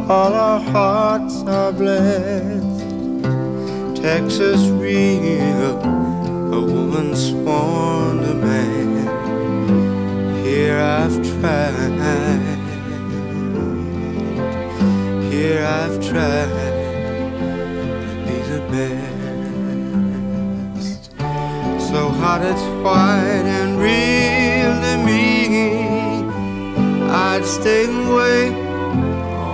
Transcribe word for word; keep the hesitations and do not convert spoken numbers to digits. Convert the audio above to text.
all our hearts are blessed. Texas real, a woman sworn to man. Here I've tried, here I've tried to be the best. So hot it's white and real to me, I'd stay and wait